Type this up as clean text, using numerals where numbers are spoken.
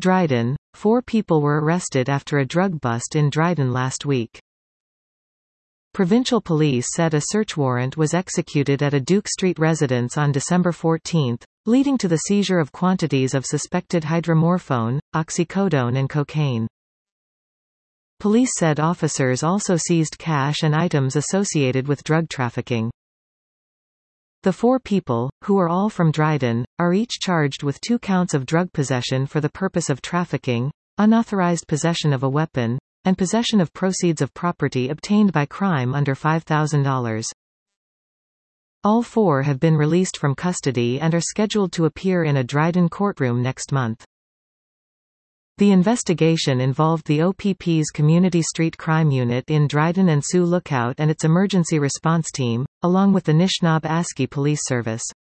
Dryden. 4 people were arrested after a drug bust in Dryden last week. Provincial police said a search warrant was executed at a Duke Street residence on December 14, leading to the seizure of quantities of suspected hydromorphone, oxycodone and cocaine. Police said officers also seized cash and items associated with drug trafficking. The 4 people, who are all from Dryden, are each charged with 2 counts of drug possession for the purpose of trafficking, unauthorized possession of a weapon, and possession of proceeds of property obtained by crime under $5,000. All 4 have been released from custody and are scheduled to appear in a Dryden courtroom next month. The investigation involved the OPP's Community Street Crime Unit in Dryden and Sioux Lookout and its emergency response team, along with the Nishnawbe-Aski Police Service.